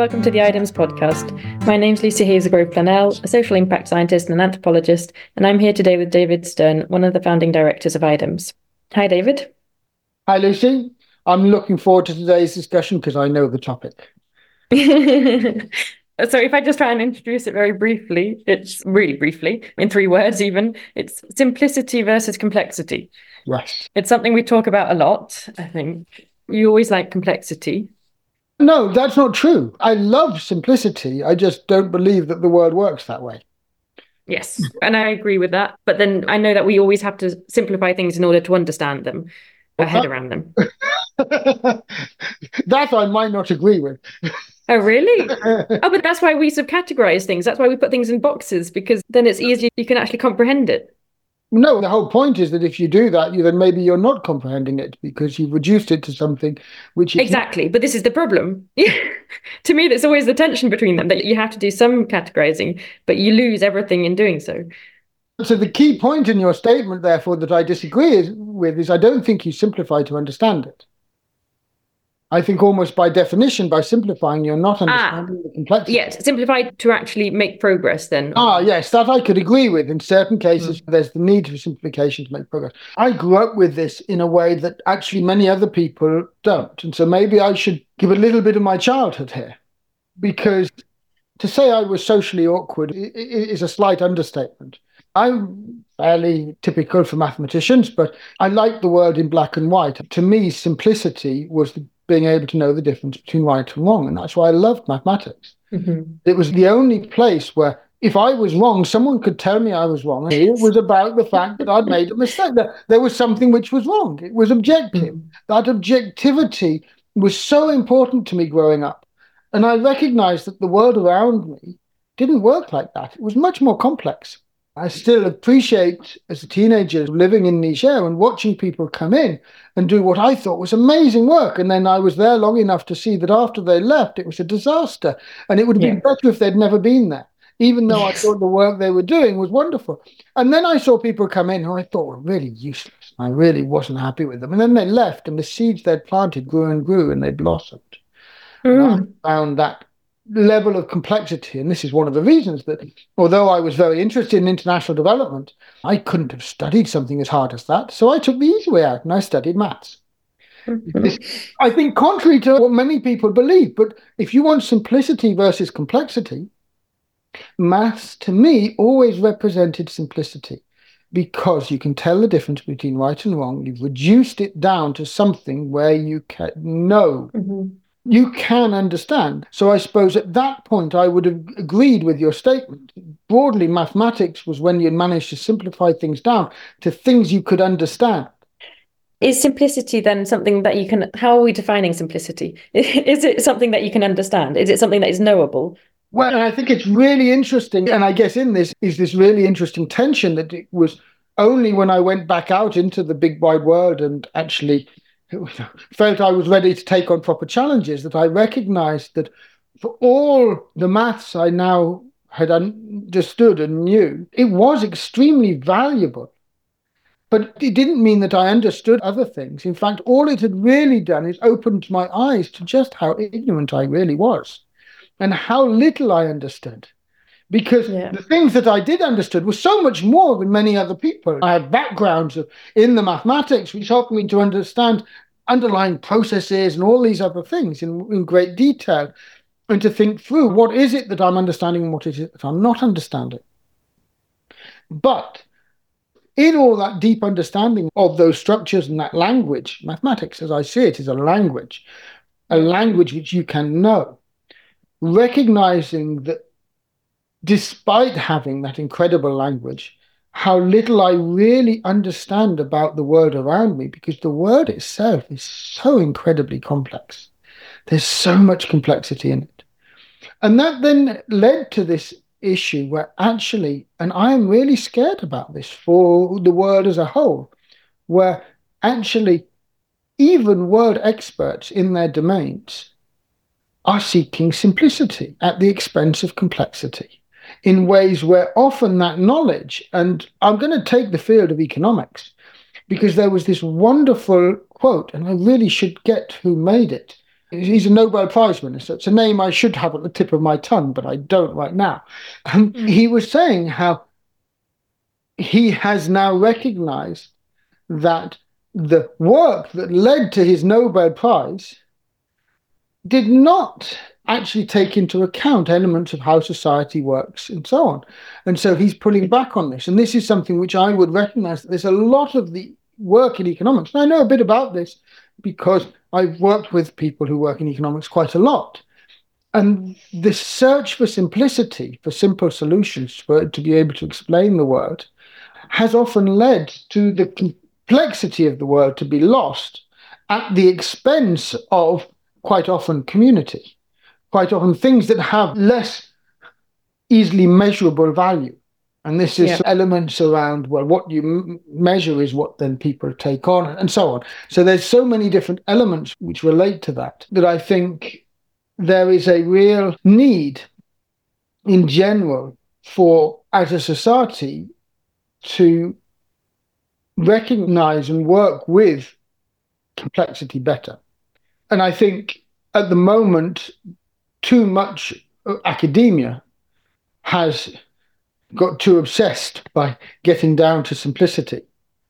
welcome to the IDEMS podcast. My name's Lucy Hazelgrove-Planell, a social impact scientist and an anthropologist, and I'm here today with David Stern, one of the founding directors of IDEMS. Hi, David. Hi, Lucy. I'm looking forward to today's discussion because I know the topic. So if I just try and introduce it very briefly, it's really briefly, in 3 words even, it's simplicity versus complexity. Right. It's something we talk about a lot, I think. You always like complexity. No, that's not true. I love simplicity. I just don't believe that the world works that way. Yes, and I agree with that. But then I know that we always have to simplify things in order to understand them, or head around them. That I might not agree with. Oh, really? Oh, but that's why we subcategorize things. That's why we put things in boxes, because then it's easier. You can actually comprehend it. No, the whole point is that if you do that, then maybe you're not comprehending it because you've reduced it to something which is exactly. But this is the problem. To me, there's always the tension between them, that you have to do some categorizing, but you lose everything in doing so. So the key point in your statement, therefore, that I disagree with is I don't think you simplify to understand it. I think almost by definition, by simplifying, you're not understanding the complexity. Yes, simplify to actually make progress then. Yes, that I could agree with. In certain cases, there's the need for simplification to make progress. I grew up with this in a way that actually many other people don't. And so maybe I should give a little bit of my childhood here. Because to say I was socially awkward is a slight understatement. I'm fairly typical for mathematicians, but I like the world in black and white. To me, simplicity was being able to know the difference between right and wrong. And that's why I loved mathematics. Mm-hmm. It was the only place where if I was wrong, someone could tell me I was wrong. And it was about the fact that I'd made a mistake, that there was something which was wrong. It was objective. Mm-hmm. That objectivity was so important to me growing up. And I recognized that the world around me didn't work like that. It was much more complex. I still appreciate, as a teenager, living in Niger and watching people come in and do what I thought was amazing work. And then I was there long enough to see that after they left, it was a disaster. And it would have been better if they'd never been there, even though I thought the work they were doing was wonderful. And then I saw people come in who I thought were really useless. I really wasn't happy with them. And then they left, and the seeds they'd planted grew and grew, and they blossomed. And I found that level of complexity, and this is one of the reasons that although I was very interested in international development, I couldn't have studied something as hard as that. So I took the easy way out and I studied maths. I think contrary to what many people believe, but if you want simplicity versus complexity, maths to me always represented simplicity, because you can tell the difference between right and wrong. You've reduced it down to something where you can know. Mm-hmm. You can understand. So I suppose at that point, I would have agreed with your statement. Broadly, mathematics was when you managed to simplify things down to things you could understand. Is simplicity then something that you can, how are we defining simplicity? Is it something that you can understand? Is it something that is knowable? Well, I think it's really interesting. And I guess in this is this really interesting tension that it was only when I went back out into the big wide world and actually felt I was ready to take on proper challenges, that I recognized that for all the maths I now had understood and knew, it was extremely valuable. But it didn't mean that I understood other things. In fact, all it had really done is opened my eyes to just how ignorant I really was and how little I understood. Because the things that I did understood were so much more than many other people. I had backgrounds in the mathematics, which helped me to understand underlying processes and all these other things in great detail, and to think through what is it that I'm understanding and what is it that I'm not understanding. But in all that deep understanding of those structures and that language, mathematics, as I see it, is a language which you can know, recognizing that despite having that incredible language, how little I really understand about the world around me, because the world itself is so incredibly complex. There's so much complexity in it. And that then led to this issue where actually, and I am really scared about this for the world as a whole, where actually even world experts in their domains are seeking simplicity at the expense of complexity, in ways where often that knowledge, and I'm going to take the field of economics, because there was this wonderful quote, and I really should get who made it, He's a Nobel Prize winner, so it's a name I should have at the tip of my tongue, but I don't right now. And he was saying how he has now recognized that the work that led to his Nobel Prize did not actually take into account elements of how society works and so on. And so he's pulling back on this. And this is something which I would recognize that there's a lot of the work in economics. And I know a bit about this because I've worked with people who work in economics quite a lot. And the search for simplicity, for simple solutions, to be able to explain the world, has often led to the complexity of the world to be lost at the expense of quite often community, quite often things that have less easily measurable value. And this is elements around, well, what you measure is what then people take on and so on. So there's so many different elements which relate to that I think there is a real need in general for, as a society, to recognize and work with complexity better. And I think at the moment, too much academia has got too obsessed by getting down to simplicity,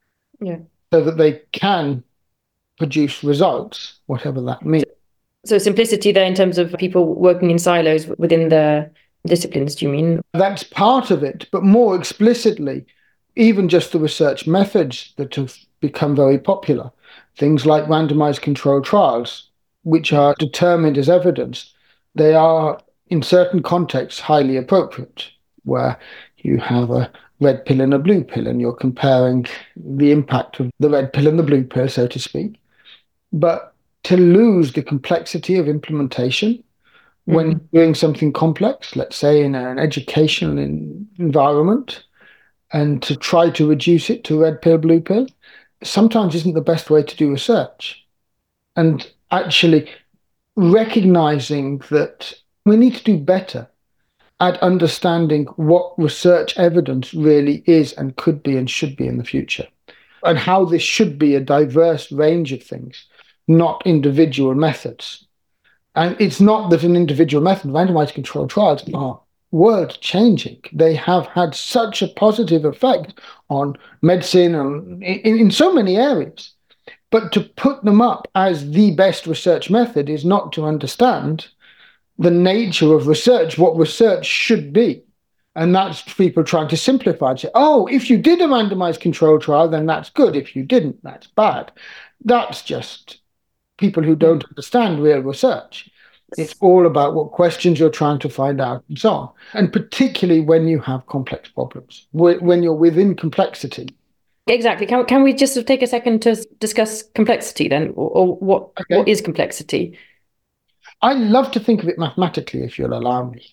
so that they can produce results, whatever that means. So simplicity there in terms of people working in silos within the disciplines, do you mean? That's part of it, but more explicitly, even just the research methods that have become very popular, things like randomized controlled trials, which are determined as evidence, they are in certain contexts highly appropriate, where you have a red pill and a blue pill, and you're comparing the impact of the red pill and the blue pill, so to speak. But to lose the complexity of implementation when doing something complex, let's say in an educational environment, and to try to reduce it to red pill, blue pill, sometimes isn't the best way to do research. And actually recognizing that we need to do better at understanding what research evidence really is and could be and should be in the future, and how this should be a diverse range of things, not individual methods. And it's not that an individual method, randomized controlled trials, are world-changing. They have had such a positive effect on medicine and in so many areas. But to put them up as the best research method is not to understand the nature of research, what research should be. And that's people trying to simplify and say, oh, if you did a randomized controlled trial, then that's good. If you didn't, that's bad. That's just people who don't understand real research. It's all about what questions you're trying to find out and so on. And particularly when you have complex problems, when you're within complexity. Exactly. Can we just take a second to discuss complexity then, or what is complexity? I love to think of it mathematically, if you'll allow me.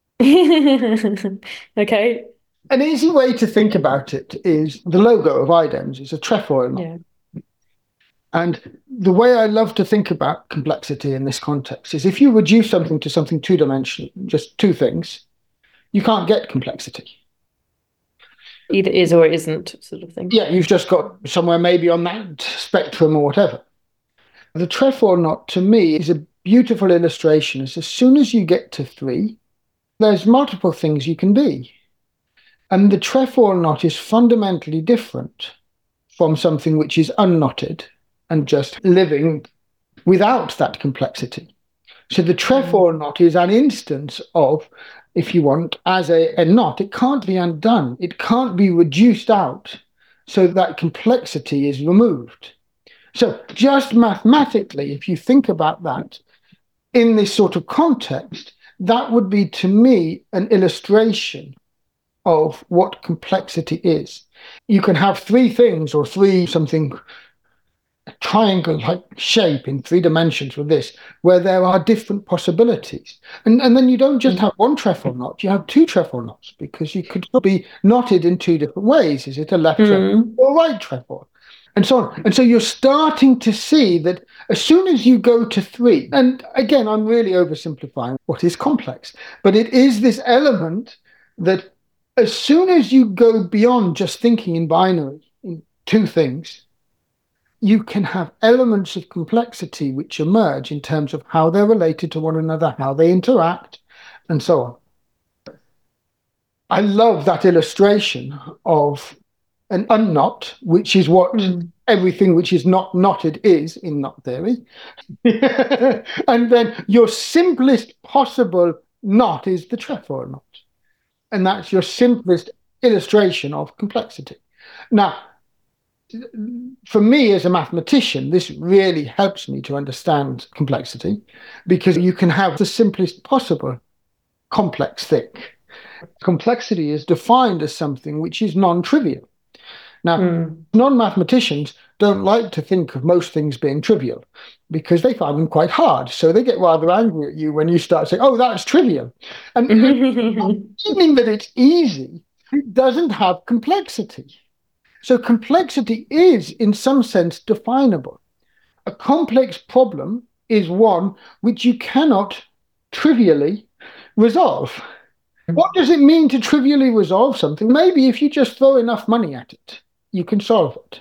Okay. An easy way to think about it is the logo of IDEMS is a trefoil knot. Yeah. And the way I love to think about complexity in this context is if you reduce something to something two-dimensional, just two things, you can't get complexity. Either is or isn't, sort of thing. Yeah, you've just got somewhere maybe on that spectrum or whatever. The trefoil knot, to me, is a beautiful illustration. As soon as you get to three, there's multiple things you can be. And the trefoil knot is fundamentally different from something which is unknotted and just living without that complexity. So the trefoil knot is an instance of, if you want, as a knot, it can't be undone. It can't be reduced out so that complexity is removed. So just mathematically, if you think about that in this sort of context, that would be, to me, an illustration of what complexity is. You can have three things or something triangle-like shape in three dimensions with this, where there are different possibilities. And then you don't just have one trefoil knot, you have two trefoil knots, because you could be knotted in two different ways. Is it a left trefoil or a right trefoil? And so on. And so you're starting to see that as soon as you go to three, and again, I'm really oversimplifying what is complex, but it is this element that as soon as you go beyond just thinking in binary, in two things, you can have elements of complexity which emerge in terms of how they're related to one another, how they interact, and so on. I love that illustration of an unknot, which is what everything which is not knotted is in knot theory. And then your simplest possible knot is the trefoil knot. And that's your simplest illustration of complexity. Now, for me as a mathematician, this really helps me to understand complexity, because you can have the simplest possible complex thing. Complexity is defined as something which is non-trivial. Now, non-mathematicians don't like to think of most things being trivial because they find them quite hard. So they get rather angry at you when you start saying, oh, that's trivial. And meaning that it's easy, it doesn't have complexity. So complexity is, in some sense, definable. A complex problem is one which you cannot trivially resolve. What does it mean to trivially resolve something? Maybe if you just throw enough money at it, you can solve it.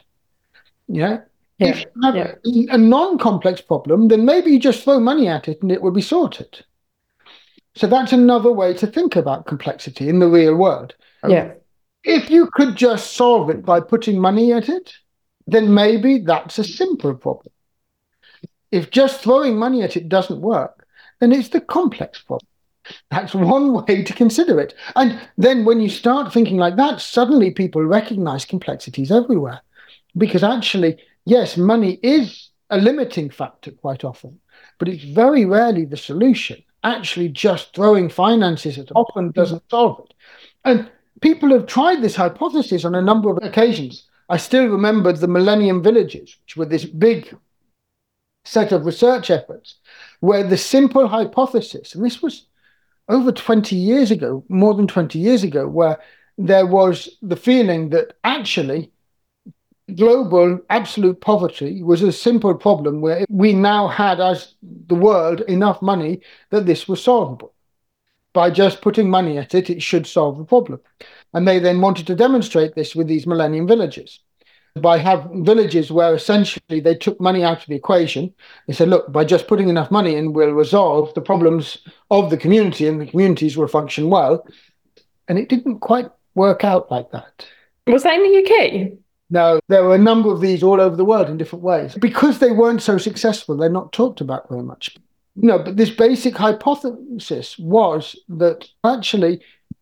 If you have a non-complex problem, then maybe you just throw money at it and it will be sorted. So that's another way to think about complexity in the real world. If you could just solve it by putting money at it, then maybe that's a simple problem. If just throwing money at it doesn't work, then it's the complex problem. That's one way to consider it. And then when you start thinking like that, suddenly people recognize complexities everywhere. Because actually, yes, money is a limiting factor quite often, but it's very rarely the solution. Actually, just throwing finances at it often doesn't solve it. And people have tried this hypothesis on a number of occasions. I still remember the Millennium Villages, which were this big set of research efforts, where the simple hypothesis, and this was over 20 years ago, more than 20 years ago, where there was the feeling that actually global absolute poverty was a simple problem where we now had, as the world, enough money that this was solvable. By just putting money at it, it should solve the problem. And they then wanted to demonstrate this with these Millennium Villages. By having villages where essentially they took money out of the equation. They said, look, by just putting enough money in, we'll resolve the problems of the community and the communities will function well. And it didn't quite work out like that. Was that in the UK? No, there were a number of these all over the world in different ways. Because they weren't so successful, they're not talked about very much. No, but this basic hypothesis was that actually,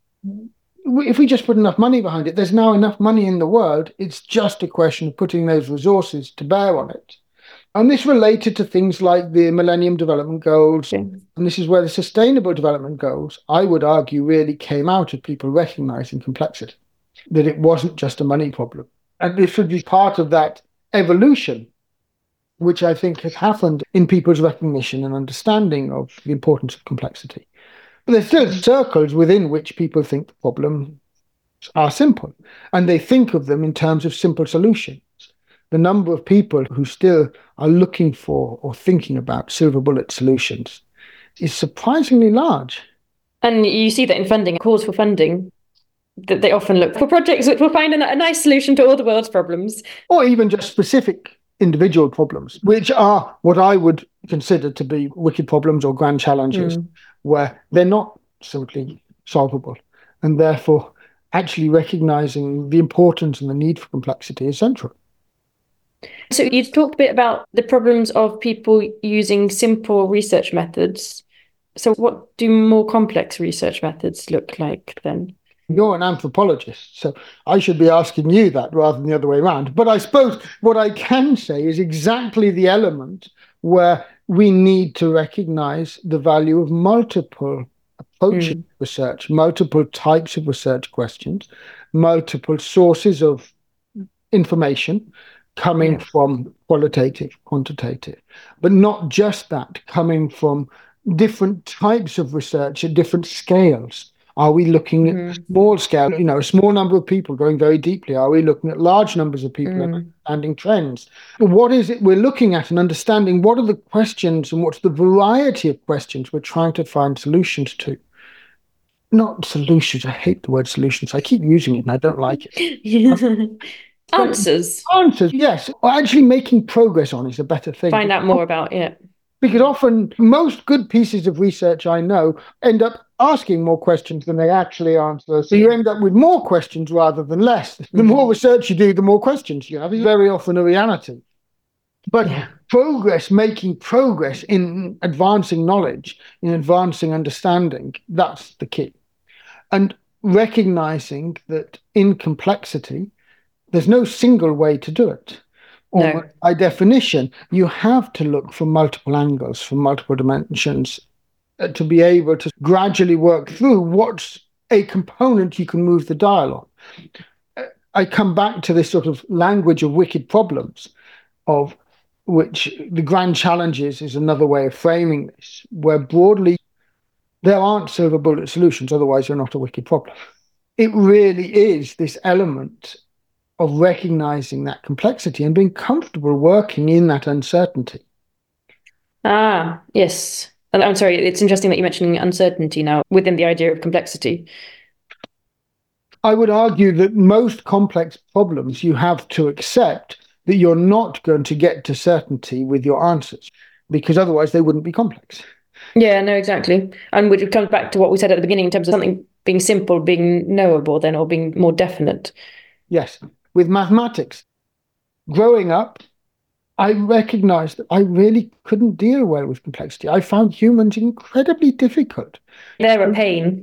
if we just put enough money behind it, there's now enough money in the world. It's just a question of putting those resources to bear on it. And this related to things like the Millennium Development Goals. And this is where the Sustainable Development Goals, I would argue, really came out of people recognizing complexity, that it wasn't just a money problem. And this should be part of that evolution, which I think has happened in people's recognition and understanding of the importance of complexity. But there's still circles within which people think the problems are simple, and they think of them in terms of simple solutions. The number of people who still are looking for or thinking about silver bullet solutions is surprisingly large. And you see that in funding, calls for funding, that they often look for projects which will find a nice solution to all the world's problems. Or even just specific individual problems, which are what I would consider to be wicked problems or grand challenges, where they're not simply solvable. And therefore, actually recognizing the importance and the need for complexity is central. So you talked a bit about the problems of people using simple research methods. So what do more complex research methods look like then? You're an anthropologist, so I should be asking you that rather than the other way around. But I suppose what I can say is exactly the element where we need to recognize the value of multiple approaches to research, multiple types of research questions, multiple sources of information coming from qualitative, quantitative, but not just that, coming from different types of research at different scales. Are we looking at small scale, a small number of people going very deeply? Are we looking at large numbers of people and understanding trends? What is it we're looking at and understanding? What are the questions and what's the variety of questions we're trying to find solutions to? Not solutions. I hate the word solutions. I keep using it and I don't like it. Answers. Answers, yes. Or actually making progress on is a better thing. Find out more about, yeah. Because often most good pieces of research I know end up asking more questions than they actually answer. So you end up with more questions rather than less. The more research you do, the more questions you have. It's very often a reality. But making progress in advancing knowledge, in advancing understanding, that's the key. And recognizing that in complexity, there's no single way to do it. Or by definition, you have to look from multiple angles, from multiple dimensions, to be able to gradually work through what's a component you can move the dial on. I come back to this sort of language of wicked problems, of which the grand challenges is another way of framing this, where broadly there aren't silver bullet solutions, otherwise you're not a wicked problem. It really is this element of recognizing that complexity and being comfortable working in that uncertainty. Ah, yes. And I'm sorry, it's interesting that you're mentioning uncertainty now within the idea of complexity. I would argue that most complex problems you have to accept that you're not going to get to certainty with your answers, because otherwise they wouldn't be complex. Yeah, no, exactly. And which comes back to what we said at the beginning in terms of something being simple, being knowable then, or being more definite. Yes. With mathematics, growing up, I recognized that I really couldn't deal well with complexity. I found humans incredibly difficult. They're a pain.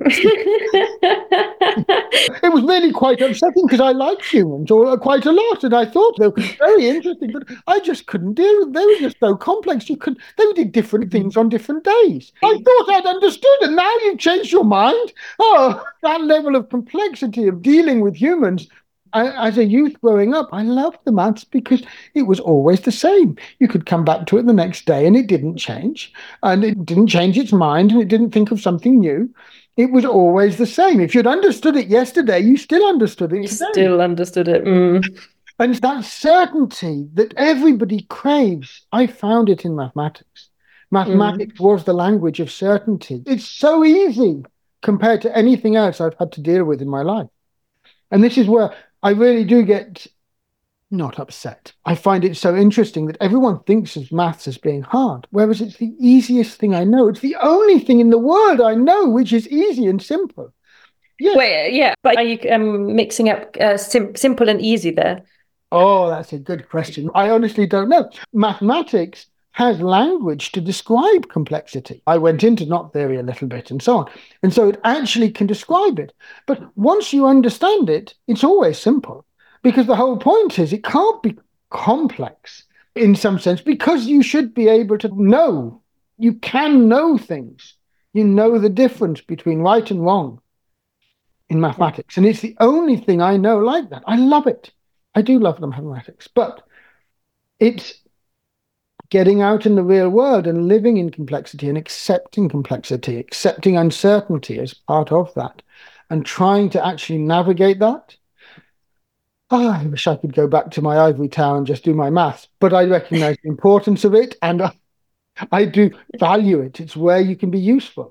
It was really quite upsetting because I liked humans quite a lot, and I thought they were very interesting, but I just couldn't deal with them. They were just so complex. They did different things on different days. I thought I'd understood, and now you've changed your mind. Oh, that level of complexity of dealing with humans. As a youth growing up, I loved the maths because it was always the same. You could come back to it the next day and it didn't change. And it didn't change its mind and it didn't think of something new. It was always the same. If you'd understood it yesterday, you still understood it today. Still understood it. And that certainty that everybody craves, I found it in mathematics. Mathematics was the language of certainty. It's so easy compared to anything else I've had to deal with in my life. And this is where I really do get not upset. I find it so interesting that everyone thinks of maths as being hard, whereas it's the easiest thing I know. It's the only thing in the world I know which is easy and simple. Yes. Wait, yeah, but are you mixing up simple and easy there? Oh, that's a good question. I honestly don't know. Mathematics has language to describe complexity. I went into knot theory a little bit and so on. And so it actually can describe it. But once you understand it, it's always simple. Because the whole point is it can't be complex in some sense, because you should be able to know. You can know things. You know the difference between right and wrong in mathematics. And it's the only thing I know like that. I love it. I do love the mathematics. But it's getting out in the real world and living in complexity and accepting complexity, accepting uncertainty as part of that, and trying to actually navigate that. Oh, I wish I could go back to my ivory tower and just do my maths, but I recognize the importance of it and I do value it. It's where you can be useful.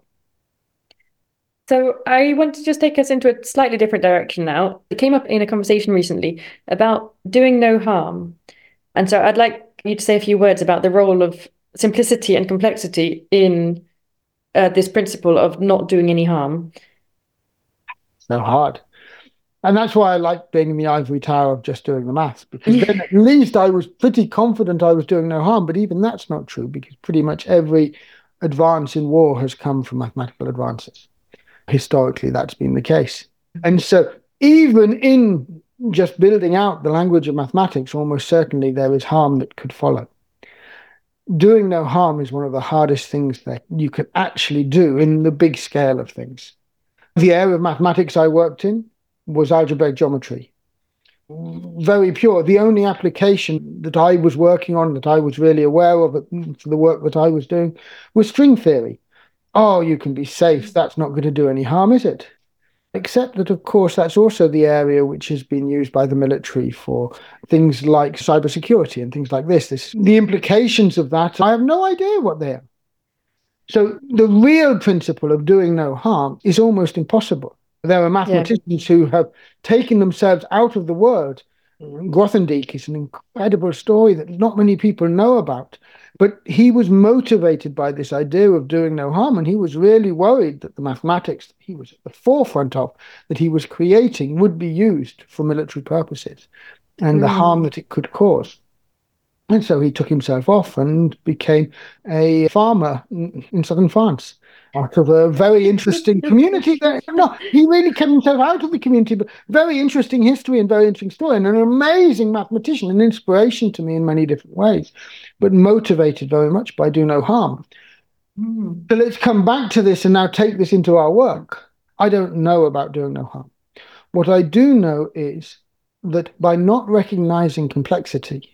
So I want to just take us into a slightly different direction now. It came up in a conversation recently about doing no harm. And so I'd like you to say a few words about the role of simplicity and complexity in this principle of not doing any harm. So hard. And that's why I like being in the ivory tower of just doing the maths, because then at least I was pretty confident I was doing no harm. But even that's not true, because pretty much every advance in war has come from mathematical advances. Historically, that's been the case. And so even in just building out the language of mathematics, almost certainly there is harm that could follow. Doing no harm is one of the hardest things that you could actually do in the big scale of things. The area of mathematics I worked in was algebraic geometry. Very pure. The only application that I was working on, that I was really aware of for the work that I was doing, was string theory. Oh, you can be safe. That's not going to do any harm, is it? Except that, of course, that's also the area which has been used by the military for things like cybersecurity and things like this. The implications of that, I have no idea what they are. So the real principle of doing no harm is almost impossible. There are mathematicians who have taken themselves out of the world Grothendieck is an incredible story that not many people know about. But he was motivated by this idea of doing no harm, and he was really worried that the mathematics that he was at the forefront of, that he was creating, would be used for military purposes and the harm that it could cause. And so he took himself off and became a farmer in southern France, out of a very interesting community. No, he really kept himself out of the community, but very interesting history and very interesting story, and an amazing mathematician, an inspiration to me in many different ways, but motivated very much by do no harm. So let's come back to this and now take this into our work. I don't know about doing no harm. What I do know is that by not recognizing complexity,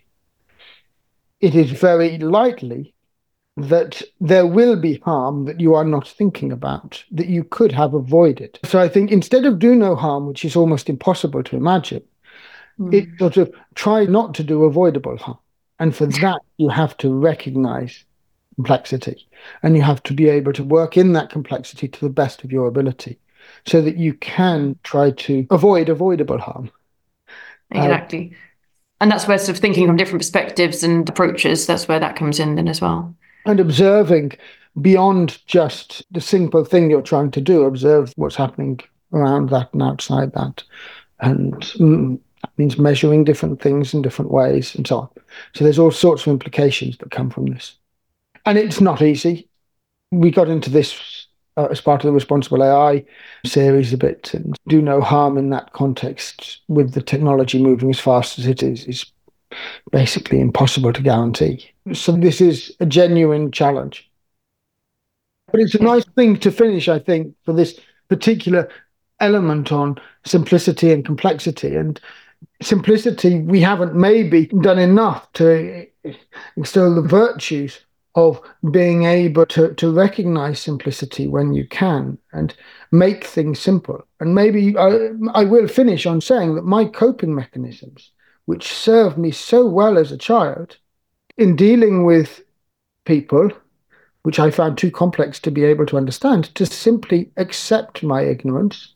it is very likely that there will be harm that you are not thinking about, that you could have avoided. So I think instead of do no harm, which is almost impossible to imagine, it sort of try not to do avoidable harm. And for that, you have to recognize complexity, and you have to be able to work in that complexity to the best of your ability so that you can try to avoid avoidable harm. Exactly. And that's where sort of thinking from different perspectives and approaches, that's where that comes in then as well. And observing beyond just the simple thing you're trying to do, observe what's happening around that and outside that. And that means measuring different things in different ways and so on. So there's all sorts of implications that come from this. And it's not easy. We got into this as part of the Responsible AI series a bit, and do no harm in that context with the technology moving as fast as it is basically impossible to guarantee. So this is a genuine challenge. But it's a nice thing to finish, I think, for this particular element on simplicity and complexity. And simplicity, we haven't maybe done enough to instill the virtues of being able to recognize simplicity when you can and make things simple. And maybe I will finish on saying that my coping mechanisms, which served me so well as a child in dealing with people, which I found too complex to be able to understand, to simply accept my ignorance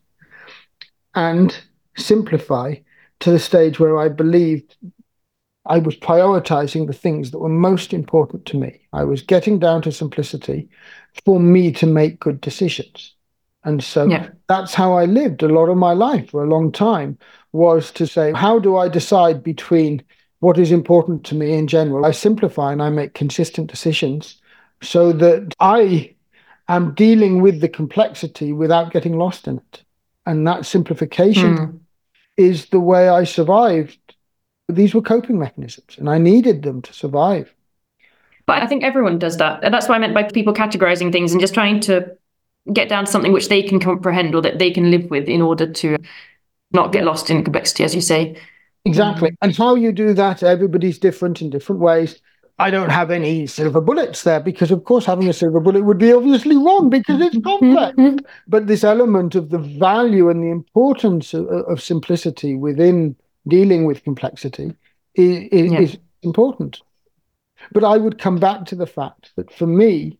and simplify to the stage where I believed I was prioritizing the things that were most important to me. I was getting down to simplicity for me to make good decisions. And so that's how I lived a lot of my life for a long time, was to say, how do I decide between what is important to me in general? I simplify and I make consistent decisions so that I am dealing with the complexity without getting lost in it. And that simplification is the way I survived. These were coping mechanisms, and I needed them to survive. But I think everyone does that. And that's what I meant by people categorizing things and just trying to get down to something which they can comprehend or that they can live with in order to not get lost in complexity, as you say. Exactly. And how you do that, everybody's different in different ways. I don't have any silver bullets there because, of course, having a silver bullet would be obviously wrong because it's complex. But this element of the value and the importance of simplicity within dealing with complexity is important. But I would come back to the fact that for me,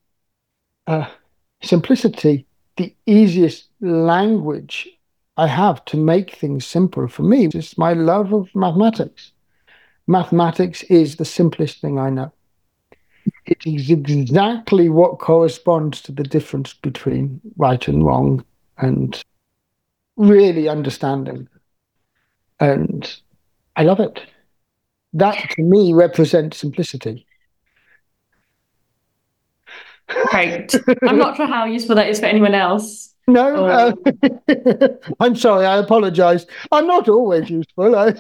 simplicity, the easiest language I have to make things simple for me is my love of mathematics. Mathematics is the simplest thing I know. It is exactly what corresponds to the difference between right and wrong and really understanding. And I love it. That, to me, represents simplicity. Great. I'm not sure how useful that is for anyone else. No, I'm sorry, I apologize. I'm not always useful. I'm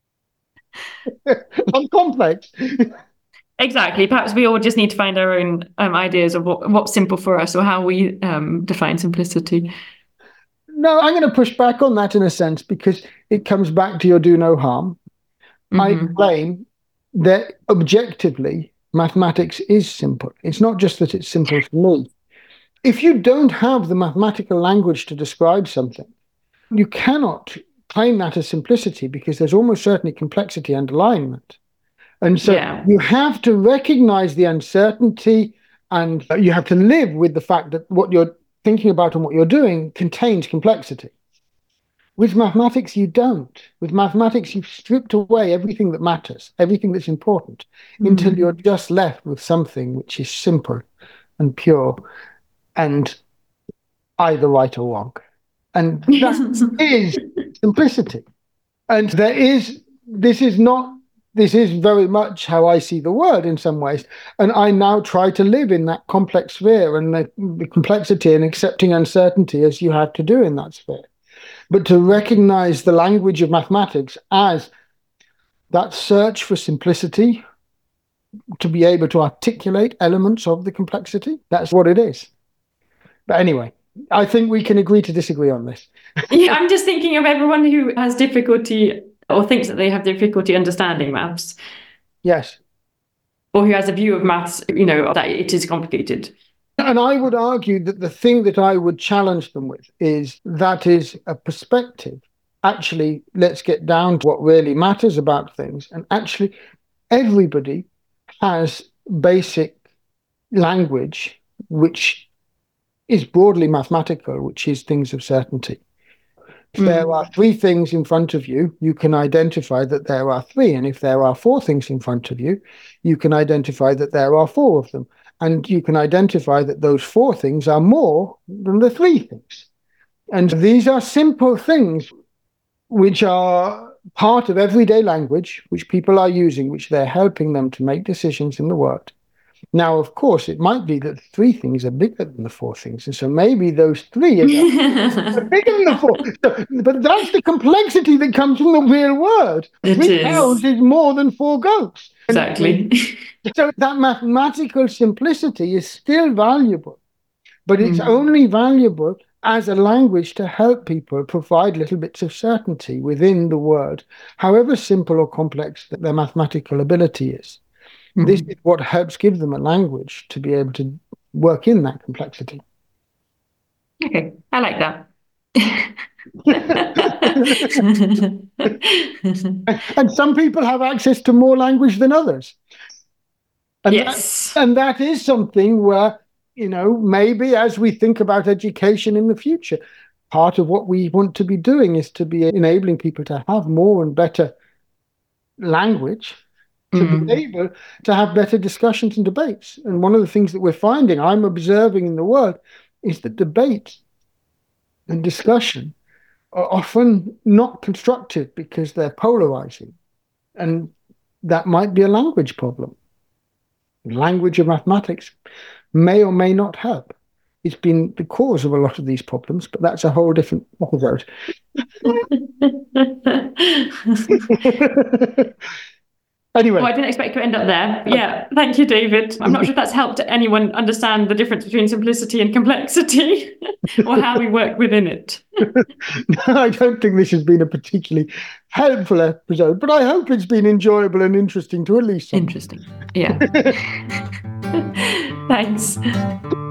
complex. Exactly. Perhaps we all just need to find our own ideas of what's simple for us or how we define simplicity. No, I'm going to push back on that in a sense because it comes back to your do no harm. I claim that objectively, mathematics is simple. It's not just that it's simple for me. If you don't have the mathematical language to describe something, you cannot claim that as simplicity because there's almost certainly complexity underlying that. And so you have to recognize the uncertainty and you have to live with the fact that what you're thinking about and what you're doing contains complexity. With mathematics, you don't. With mathematics, you've stripped away everything that matters, everything that's important, until you're just left with something which is simple and pure and either right or wrong. And that is simplicity. And this is very much how I see the world in some ways. And I now try to live in that complex sphere and the complexity and accepting uncertainty as you have to do in that sphere. But to recognize the language of mathematics as that search for simplicity, to be able to articulate elements of the complexity, that's what it is. But anyway, I think we can agree to disagree on this. Yeah, I'm just thinking of everyone who has difficulty or thinks that they have difficulty understanding maths. Yes. Or who has a view of maths, that it is complicated. And I would argue that the thing that I would challenge them with is a perspective. Actually, let's get down to what really matters about things. And actually, everybody has basic language, which is broadly mathematical, which is things of certainty. If there are 3 things in front of you, you can identify that there are 3. And if there are 4 things in front of you, you can identify that there are 4 of them. And you can identify that those 4 things are more than the 3 things. And these are simple things which are part of everyday language, which people are using, which they're helping them to make decisions in the world. Now, of course, it might be that 3 things are bigger than the 4 things. And so maybe those 3 are bigger than the 4. But that's the complexity that comes from the real world. 3 cows is more than 4 goats. Exactly. So that mathematical simplicity is still valuable, but it's only valuable as a language to help people provide little bits of certainty within the word, however simple or complex that their mathematical ability is. This is what helps give them a language to be able to work in that complexity. Okay, I like that. And some people have access to more language than others. And yes. That is something where, maybe as we think about education in the future, part of what we want to be doing is to be enabling people to have more and better language, to be able to have better discussions and debates. And one of the things that we're finding, I'm observing in the world, is that debate and discussion are often not constructive because they're polarizing. And that might be a language problem. The language of mathematics may or may not help. It's been the cause of a lot of these problems, but that's a whole different episode. Anyway. I didn't expect to end up there. Yeah, thank you, David. I'm not sure if that's helped anyone understand the difference between simplicity and complexity or how we work within it. No, I don't think this has been a particularly helpful episode, but I hope it's been enjoyable and interesting to at least some. Interesting. Yeah. Thanks.